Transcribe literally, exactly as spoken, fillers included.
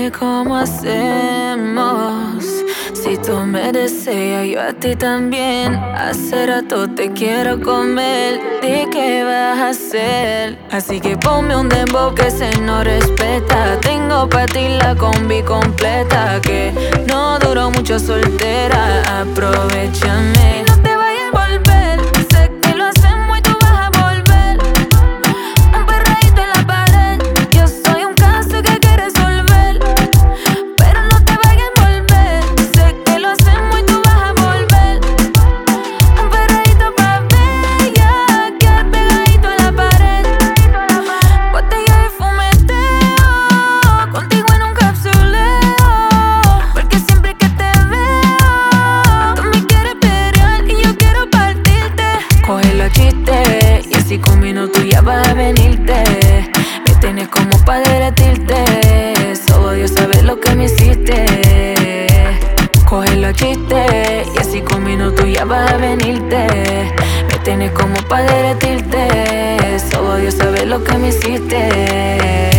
Dime cómo hacemos. Si tú me deseas, yo a ti también. Hace rato te quiero comer. Di qué vas a hacer. Así que ponme un dembow que se no respeta. Tengo pa' ti la combi completa. Que no duró mucho soltera. Aprovechame. No te vayas a volver. Sé que lo hacemos y tú vas a volver. Un perreíto en la pared. Yo soy un caso que hay que resolver. Pero no te vayas a volver. Sé que lo hacemos y tú vas a volver. Un perreíto pa' bella, que pegadito a la pared. Botella de fumeteo, contigo en un capsuleo. Porque siempre que te veo, tú me quieres pelear y yo quiero partirte. Cógelo a chiste, y así con minutos ya vas a venirte. Me tienes como pa' derretirte. Solo Dios sabe lo que me hiciste. Cógelo a chiste, y así con minutos ya vas a venirte. Me tienes como pa' derretirte. Solo Dios sabe lo que me hiciste.